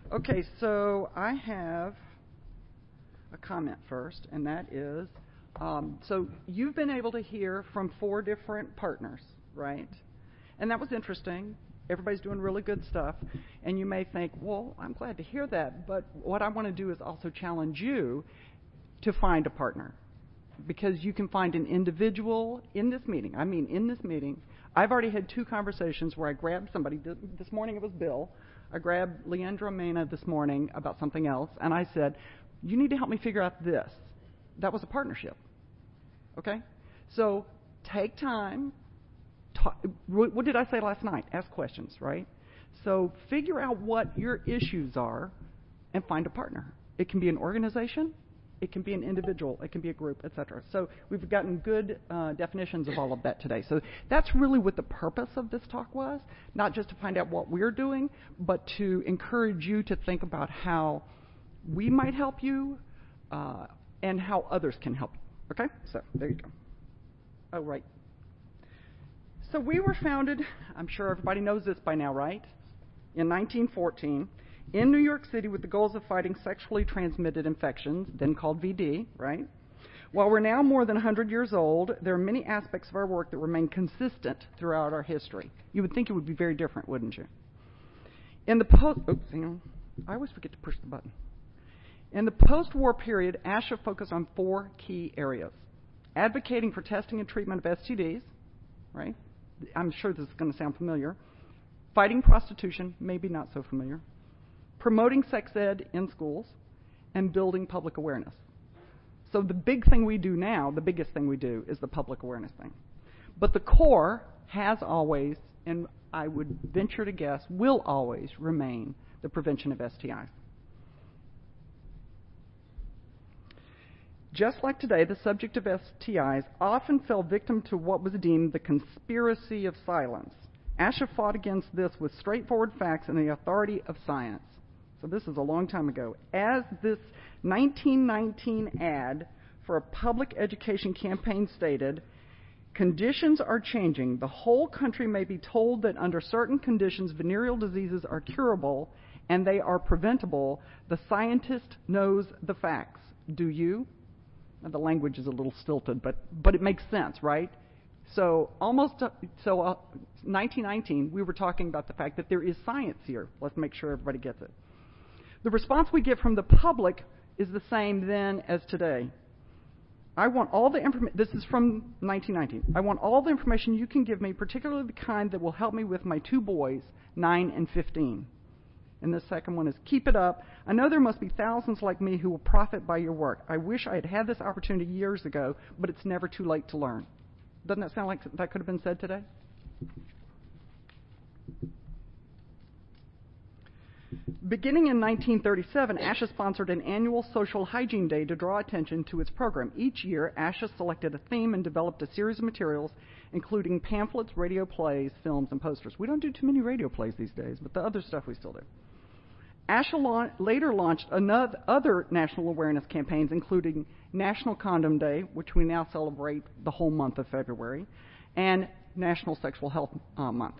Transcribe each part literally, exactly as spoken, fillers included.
Okay, so I have a comment first, and that is, um, so you've been able to hear from four different partners, right? And that was interesting. Everybody's doing really good stuff. And you may think, well, I'm glad to hear that, but what I want to do is also challenge you to find a partner. Because you can find an individual in this meeting. I mean, in this meeting, I've already had two conversations where I grabbed somebody. This morning it was Bill. I grabbed Leandra Mena this morning about something else, and I said, you need to help me figure out this. That was a partnership. Okay? So take time. Talk, what did I say last night? Ask questions, right? So figure out what your issues are and find a partner. It can be an organization. It can be an individual. It can be a group, et cetera. So we've gotten good uh, definitions of all of that today. So that's really what the purpose of this talk was, not just to find out what we're doing, but to encourage you to think about how we might help you uh, and how others can help you. Okay? So there you go. Oh, right. So we were founded, I'm sure everybody knows this by now, right? In nineteen fourteen. In New York City with the goals of fighting sexually transmitted infections, then called V D, right? While we're now more than one hundred years old, there are many aspects of our work that remain consistent throughout our history. You would think it would be very different, wouldn't you? In the post, oops, hang on. I always forget to push the button. In the post-war period, ASHA focused on four key areas. Advocating for testing and treatment of S T Ds, right? I'm sure this is going to sound familiar. Fighting prostitution, maybe not so familiar. Promoting sex ed in schools, and building public awareness. So the big thing we do now, the biggest thing we do, is the public awareness thing. But the core has always, and I would venture to guess, will always remain the prevention of S T Is. Just like today, the subject of S T Is often fell victim to what was deemed the conspiracy of silence. ASHA fought against this with straightforward facts and the authority of science. So this is a long time ago. As this nineteen nineteen ad for a public education campaign stated, conditions are changing. The whole country may be told that under certain conditions, venereal diseases are curable and they are preventable. The scientist knows the facts. Do you? Now, the language is a little stilted, but, but it makes sense, right? So almost, uh, so uh, nineteen nineteen, we were talking about the fact that there is science here. Let's make sure everybody gets it. The response we get from the public is the same then as today. I want all the information, this is from nineteen nineteen. I want all the information you can give me, particularly the kind that will help me with my two boys, nine and fifteen. And the second one is, keep it up. I know there must be thousands like me who will profit by your work. I wish I had had this opportunity years ago, but it's never too late to learn. Doesn't that sound like that could have been said today? Beginning in nineteen thirty-seven, ASHA sponsored an annual social hygiene day to draw attention to its program. Each year, ASHA selected a theme and developed a series of materials, including pamphlets, radio plays, films, and posters. We don't do too many radio plays these days, but the other stuff we still do. ASHA la- later launched another, other national awareness campaigns, including National Condom Day, which we now celebrate the whole month of February, and National Sexual Health uh, Month.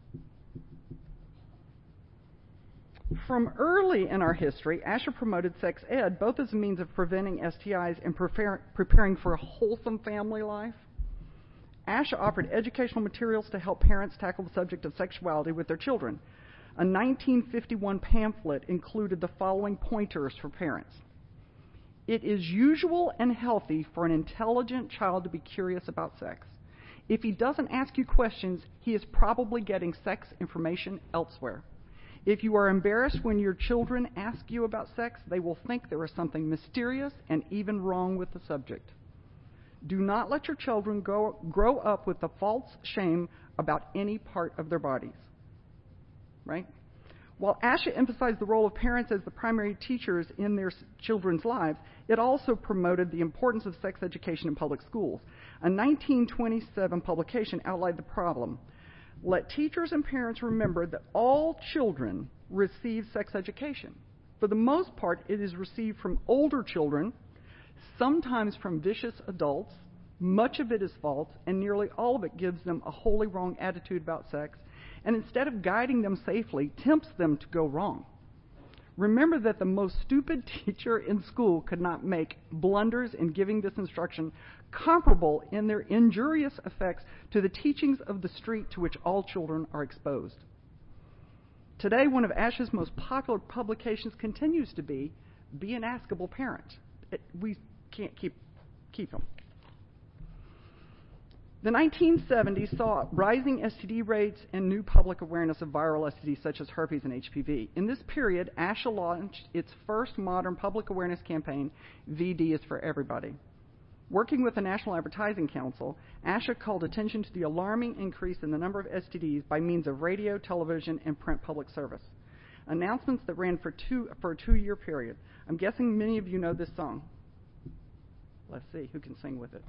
From early in our history, ASHA promoted sex ed both as a means of preventing S T Is and prepare, preparing for a wholesome family life. ASHA offered educational materials to help parents tackle the subject of sexuality with their children. A nineteen fifty-one pamphlet included the following pointers for parents. It is usual and healthy for an intelligent child to be curious about sex. If he doesn't ask you questions, he is probably getting sex information elsewhere. If you are embarrassed when your children ask you about sex, they will think there is something mysterious and even wrong with the subject. Do not let your children go, grow up with a false shame about any part of their bodies. Right? While ASHA emphasized the role of parents as the primary teachers in their children's lives, it also promoted the importance of sex education in public schools. A nineteen twenty-seven publication outlined the problem. Let teachers and parents remember that all children receive sex education. For the most part, it is received from older children, sometimes from vicious adults. Much of it is false, and nearly all of it gives them a wholly wrong attitude about sex, and instead of guiding them safely, tempts them to go wrong. Remember that the most stupid teacher in school could not make blunders in giving this instruction comparable in their injurious effects to the teachings of the street to which all children are exposed. Today, one of ASHA's most popular publications continues to be Be an Askable Parent. It, we can't keep, keep them. The nineteen seventies saw rising S T D rates and new public awareness of viral S T Ds such as herpes and H P V. In this period, ASHA launched its first modern public awareness campaign, V D is for Everybody. Working with the National Advertising Council, ASHA called attention to the alarming increase in the number of S T Ds by means of radio, television, and print public service. Announcements that ran for, two, for a two-year period. I'm guessing many of you know this song. Let's see who can sing with it.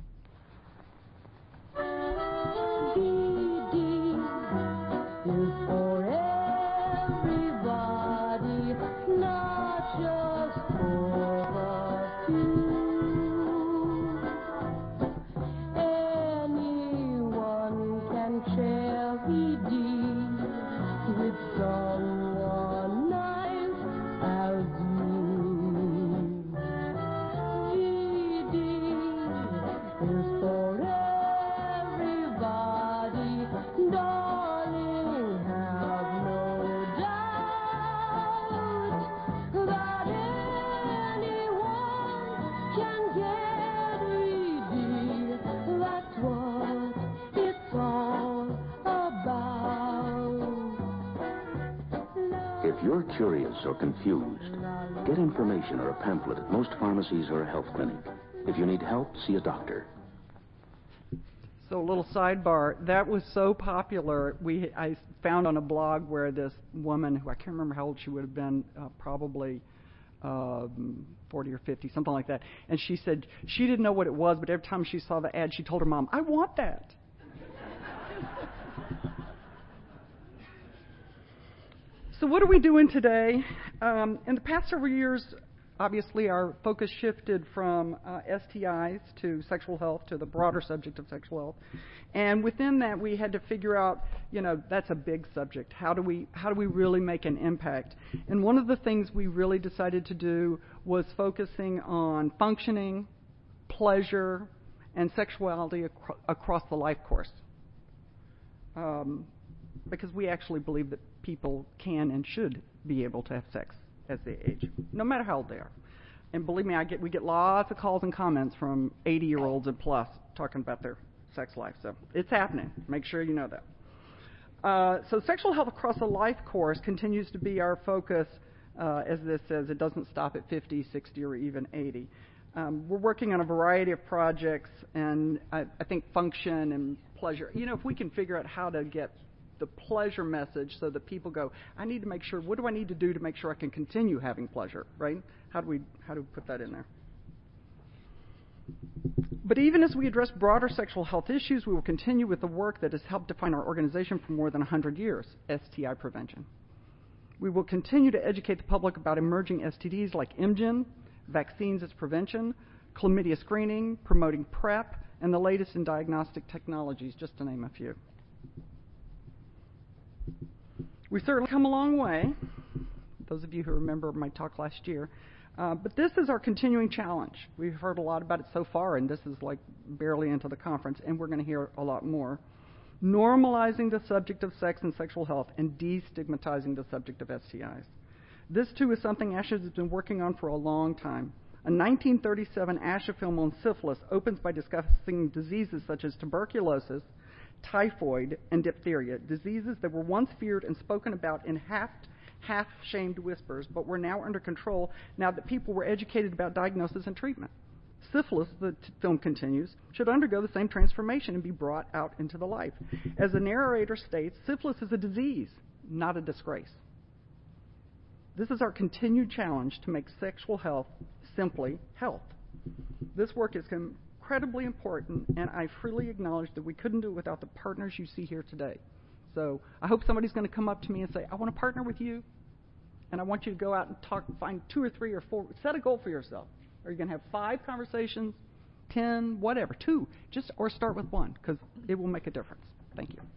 V D is for everybody, not just for a few. Anyone can share V D with someone nice as you. V D is for darling, have no doubt that anyone can get V D. That's what it's all about. If you're curious or confused, get information or a pamphlet at most pharmacies or a health clinic. If you need help, see a doctor. So a little sidebar, that was so popular, we I found on a blog where this woman, who I can't remember how old she would have been, uh, probably um, forty or fifty, something like that, and she said she didn't know what it was, but every time she saw the ad, she told her mom, I want that. So what are we doing today? Um, in the past several years, obviously, our focus shifted from uh, S T Is to sexual health, to the broader subject of sexual health. And within that, we had to figure out, you know, that's a big subject. How do we, how do we really make an impact? And one of the things we really decided to do was focusing on functioning, pleasure, and sexuality acro- across the life course. Um, because we actually believe that people can and should be able to have sex as they age, no matter how old they are. And believe me, I get we get lots of calls and comments from eighty-year-olds and plus talking about their sex life. So it's happening. Make sure you know that. Uh, so sexual health across the life course continues to be our focus. Uh, as this says, it doesn't stop at fifty, sixty, or even eighty. Um, we're working on a variety of projects, and I, I think function and pleasure. You know, if we can figure out how to get the pleasure message so that people go, I need to make sure, what do I need to do to make sure I can continue having pleasure, right? How do we, how do we put that in there? But even as we address broader sexual health issues, we will continue with the work that has helped define our organization for more than one hundred years, S T I prevention. We will continue to educate the public about emerging S T Ds like M G N, vaccines as prevention, chlamydia screening, promoting PrEP, and the latest in diagnostic technologies, just to name a few. We've certainly come a long way, those of you who remember my talk last year, uh, but this is our continuing challenge. We've heard a lot about it so far, and this is like barely into the conference, and we're going to hear a lot more. Normalizing the subject of sex and sexual health and destigmatizing the subject of S T Is. This, too, is something ASHA has been working on for a long time. A nineteen thirty-seven ASHA film on syphilis opens by discussing diseases such as tuberculosis, typhoid, and diphtheria, diseases that were once feared and spoken about in half, half-shamed whispers, but were now under control now that people were educated about diagnosis and treatment. Syphilis, the t- film continues, should undergo the same transformation and be brought out into the light. As the narrator states, syphilis is a disease, not a disgrace. This is our continued challenge to make sexual health simply health. This work is com- incredibly important, and I freely acknowledge that we couldn't do it without the partners you see here today. So I hope somebody's going to come up to me and say, I want to partner with you, and I want you to go out and talk, find two or three or four, set a goal for yourself. Are you going to have five conversations, ten, whatever, two, just or start with one, because it will make a difference. Thank you.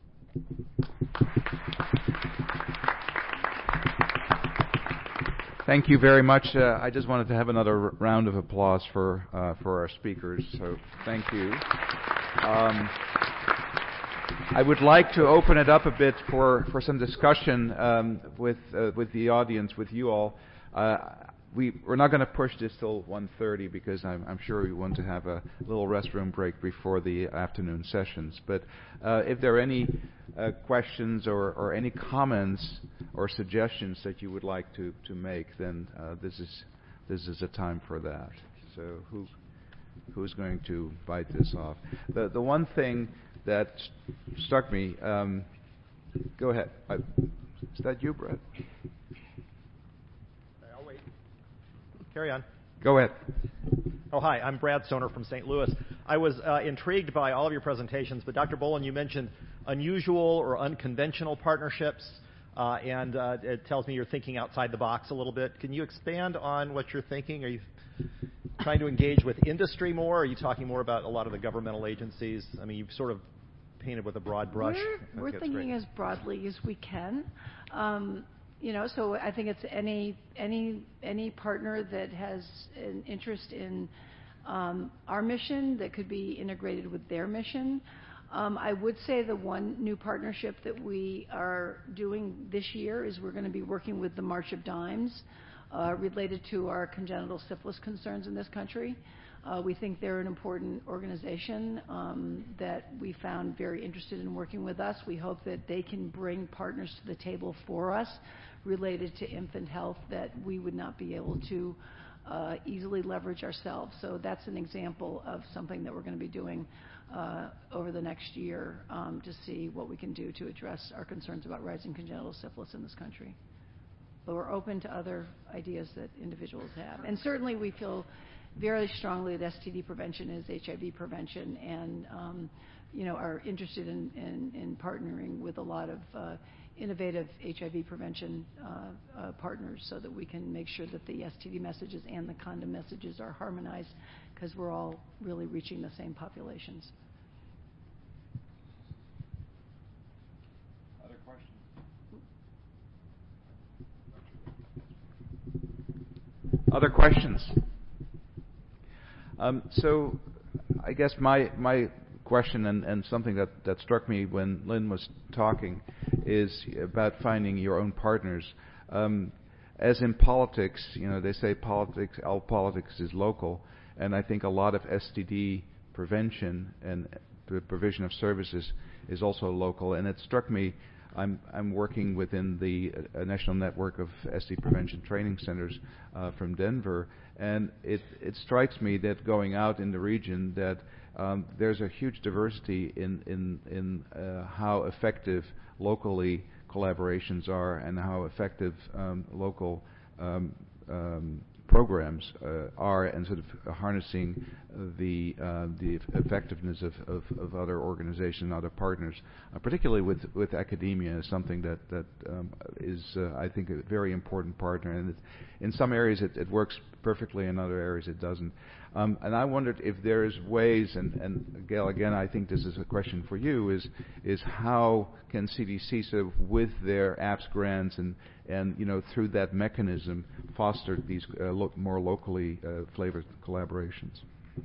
Thank you very much. Uh, I just wanted to have another r- round of applause for uh, for our speakers. So thank you. Um, I would like to open it up a bit for, for some discussion um, with uh, with the audience, with you all. Uh, we we're not going to push this till one thirty because I'm, I'm sure we want to have a little restroom break before the afternoon sessions. But uh, if there are any uh, questions or, or any comments or suggestions that you would like to, to make, then uh, this is this is a time for that. So who who's going to bite this off? The the one thing that st- struck me. Um, go ahead. I, is that you, Brett? I'll wait. Carry on. Go ahead. Oh, hi. I'm Brad Stoner from Saint Louis. I was uh, intrigued by all of your presentations, but Doctor Boland, you mentioned unusual or unconventional partnerships, uh, and uh, it tells me you're thinking outside the box a little bit. Can you expand on what you're thinking? Are you trying to engage with industry more? Are you talking more about a lot of the governmental agencies? I mean, you've sort of painted with a broad brush. We're, we're thinking great. as broadly as we can. Um, you know, so I think it's any any any partner that has an interest in um, our mission that could be integrated with their mission. Um, I would say the one new partnership that we are doing this year is we're going to be working with the March of Dimes uh, related to our congenital syphilis concerns in this country. Uh, we think they're an important organization um, that we found very interested in working with us. We hope that they can bring partners to the table for us related to infant health that we would not be able to uh, easily leverage ourselves. So that's an example of something that we're going to be doing uh, over the next year um, to see what we can do to address our concerns about rising congenital syphilis in this country. But we're open to other ideas that individuals have. And certainly we feel very strongly that S T D prevention is H I V prevention, and um, you know, are interested in, in, in partnering with a lot of uh, innovative H I V prevention uh, uh, partners so that we can make sure that the S T D messages and the condom messages are harmonized, because we're all really reaching the same populations. Other questions? Other questions? Um, so I guess my my question and, and something that, that struck me when Lynn was talking is about finding your own partners. Um, as in politics, you know, they say politics, all politics is local, and I think a lot of S T D prevention and the provision of services is also local. And it struck me, I'm I'm working within the uh, national network of S T D prevention training centers uh, from Denver, and it it strikes me that going out in the region that um, there's a huge diversity in in in uh, how effective locally collaborations are and how effective um, local um, um, programs uh, are, and sort of harnessing the uh, the effectiveness of, of, of other organizations, other partners, uh, particularly with, with academia, is something that that um, is uh, I think a very important partner. And it, in some areas it, it works perfectly, in other areas it doesn't. Um, and I wondered if there's ways, and, and Gail, again, I think this is a question for you, is is how can C D C, sort of with their A P S grants and, and you know, through that mechanism, foster these uh, lo- more locally uh, flavored collaborations?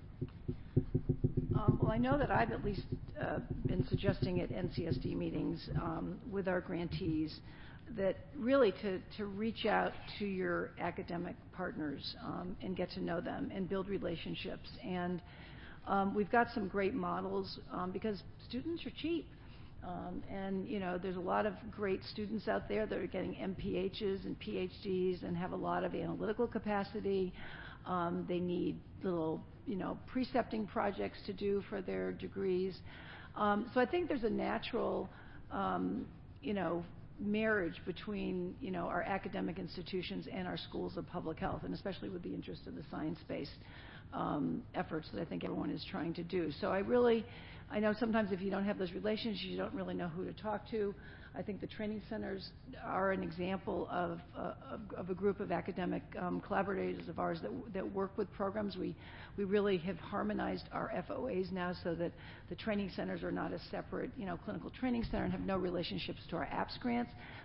Um, well, I know that I've at least uh, been suggesting at N C S D meetings um, with our grantees that really to, to reach out to your academic partners um, and get to know them and build relationships. And um, we've got some great models um, because students are cheap. Um, and, you know, there's a lot of great students out there that are getting M P Hs and P H Ds and have a lot of analytical capacity. Um, they need little, you know, precepting projects to do for their degrees. Um, so I think there's a natural, um, you know, marriage between, you know, our academic institutions and our schools of public health, and especially with the interest of the science-based um, efforts that I think everyone is trying to do. So I really, I know sometimes if you don't have those relationships, you don't really know who to talk to. I think the training centers are an example of, uh, of, of a group of academic um, collaborators of ours that, that work with programs. We, we really have harmonized our F O As now so that the training centers are not a separate, you know, clinical training center and have no relationships to our A P S grants.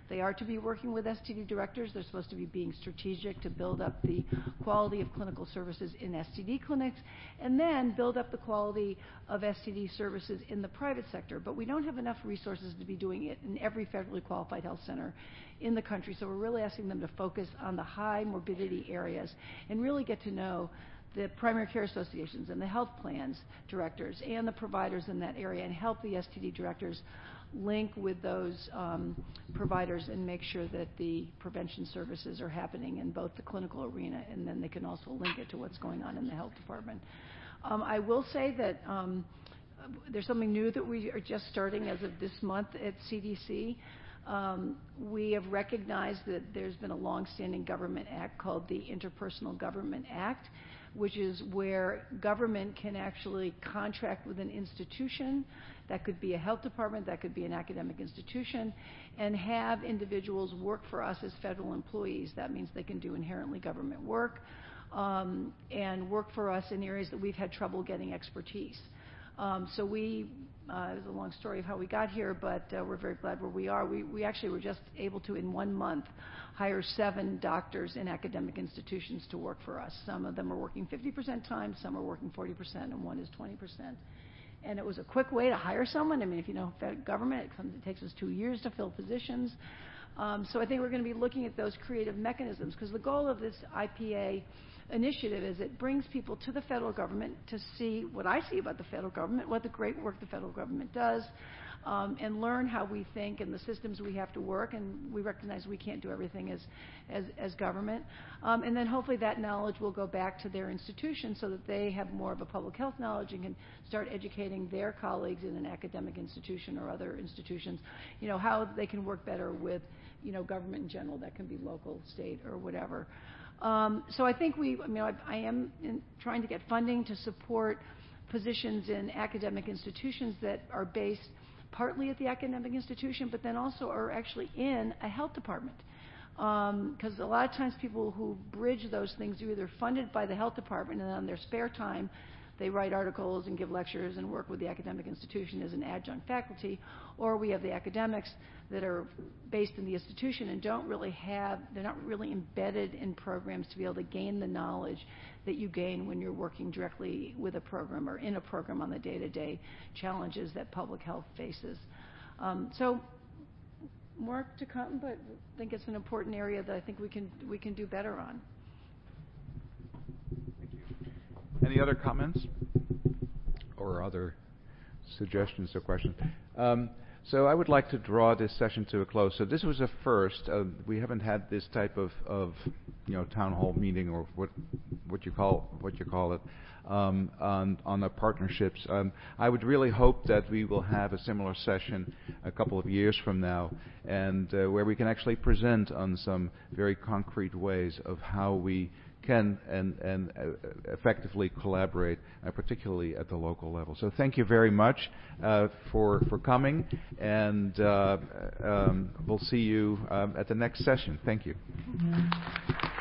They are to be working with S T D directors. They're supposed to be being strategic to build up the quality of clinical services in S T D clinics, and then build up the quality of S T D services in the private sector. But we don't have enough resources to be doing it in every federally qualified health center in the country, so we're really asking them to focus on the high morbidity areas and really get to know the primary care associations and the health plans directors and the providers in that area, and help the S T D directors link with those um, providers and make sure that the prevention services are happening in both the clinical arena, and then they can also link it to what's going on in the health department. Um, I will say that um, there's something new that we are just starting as of this month at C D C. Um, we have recognized that there's been a long-standing government act called the Interpersonal Government Act, which is where government can actually contract with an institution. That could be a health department, that could be an academic institution, and have individuals work for us as federal employees. That means they can do inherently government work um, and work for us in areas that we've had trouble getting expertise. Um, so we, uh, it was a long story of how we got here, but uh, we're very glad where we are. We, we actually were just able to, in one month, hire seven doctors in academic institutions to work for us. Some of them are working fifty percent time, some are working forty percent, and one is twenty percent. And it was a quick way to hire someone. I mean, if you know federal government, it, comes, it takes us two years to fill positions. Um, so I think we're going to be looking at those creative mechanisms, because the goal of this I P A initiative is it brings people to the federal government to see what I see about the federal government, what the great work the federal government does, um, and learn how we think and the systems we have to work. And we recognize we can't do everything as as, as government. Um, and then hopefully that knowledge will go back to their institution so that they have more of a public health knowledge and can start educating their colleagues in an academic institution or other institutions, you know, how they can work better with, you know, government in general. That can be local, state, or whatever. Um, so I think we, I mean, I, I am in trying to get funding to support positions in academic institutions that are based partly at the academic institution, but then also are actually in a health department. Because um, a lot of times people who bridge those things are either funded by the health department, and on their spare time they write articles and give lectures and work with the academic institution as an adjunct faculty, or we have the academics that are based in the institution and don't really have, they're not really embedded in programs to be able to gain the knowledge that you gain when you're working directly with a program or in a program on the day-to-day challenges that public health faces. Um, so more to come, but I think it's an important area that I think we can we can do better on. Any other comments or other suggestions or questions? Um, so I would like to draw this session to a close. So this was a first. Uh, we haven't had this type of, of, you know, town hall meeting, or what what you call what you call it, um, on on the partnerships. Um, I would really hope that we will have a similar session a couple of years from now, and uh, where we can actually present on some very concrete ways of how we can and, and uh, effectively collaborate, uh, particularly at the local level. So thank you very much uh, for for coming, and uh, um, we'll see you um, at the next session. Thank you. Mm-hmm.